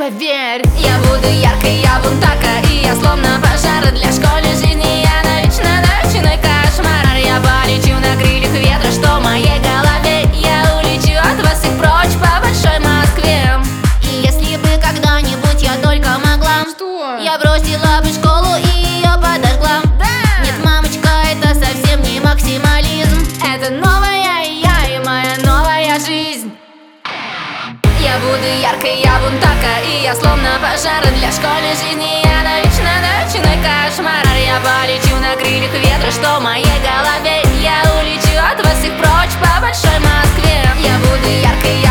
поверь. Я буду яркой, я бунтарка, и я словно пожар для школьной жизни. Я навечно ночной кошмар. Я полечу на крыльях ветра, что в моей голове. Я улечу от вас и прочь по большой Москве. И если бы когда-нибудь я только могла, Что? я бросила бы школу и ее подожгла. Да! Нет, мамочка, это совсем не максимализм. Это новая я и моя новая жизнь. Я буду яркой, я бунтарка, и я словно пожар для школьной жизни. Я навечно ночной кошмар. Я полечу на крыльях ветра, что в моей голове. Я улечу от вас всех прочь по большой Москве. Я буду яркой,